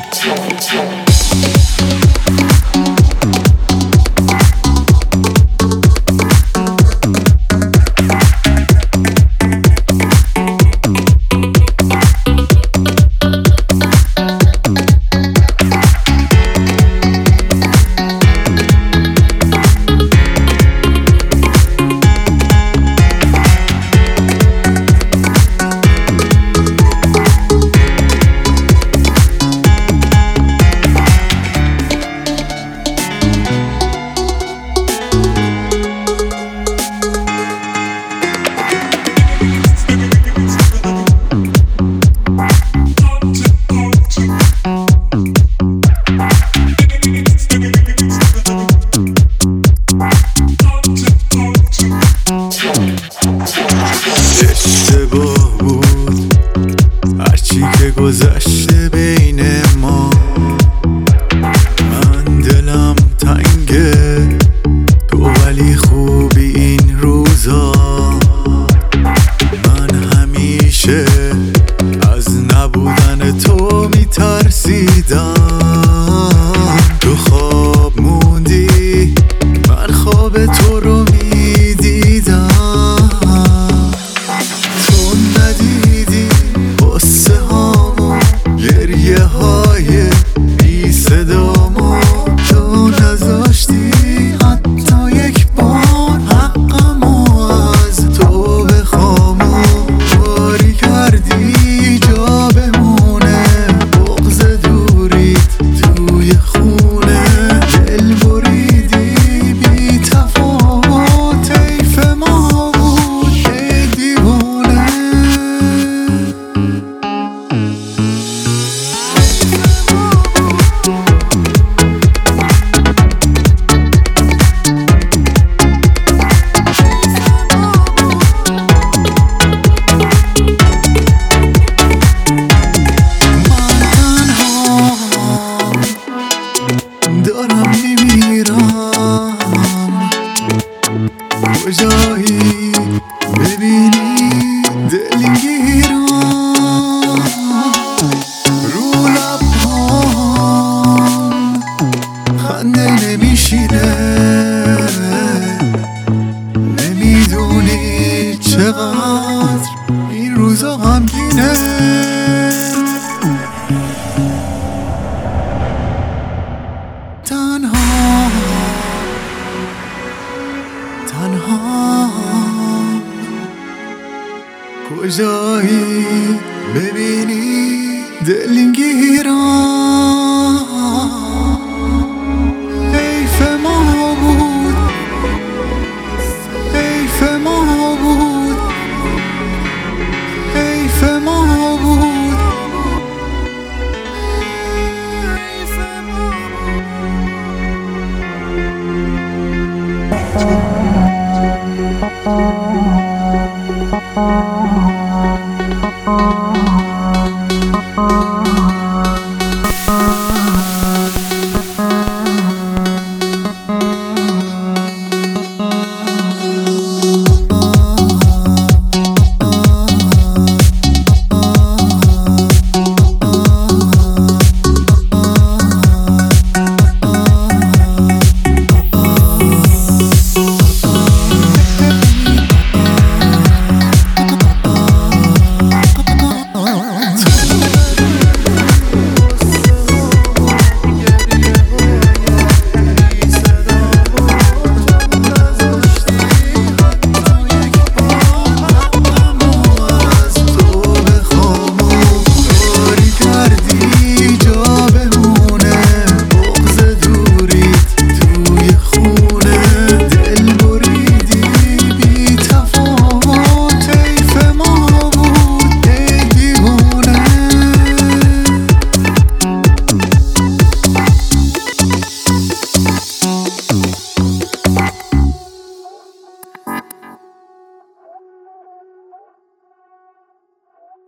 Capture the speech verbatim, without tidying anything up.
اشتباه بود هرچی که گذشته بین ما. من دلم تنگه تو ولی خوبی این روزا. من همیشه از نبودن تو میترسیدم. تو خواب موندی من خواب تو رو میدیدم. تو ندیدی قصه هامو گریه های بی صدامو. تو نذاشتی حتی یک بار حقمو از تو بخوامو. باری کردی جا بمونه بغض دوریت توی خونه. دل بریدی بی تفاوت حیف ما بود ای دیوانه. دارم میمیرم کجایی ببینی دلگیرم. رو لبهام خنده نمیشینه. نمیدونی چقدر این روزا غمگینه. تنها تنها کجایی ببینی دلگیرم.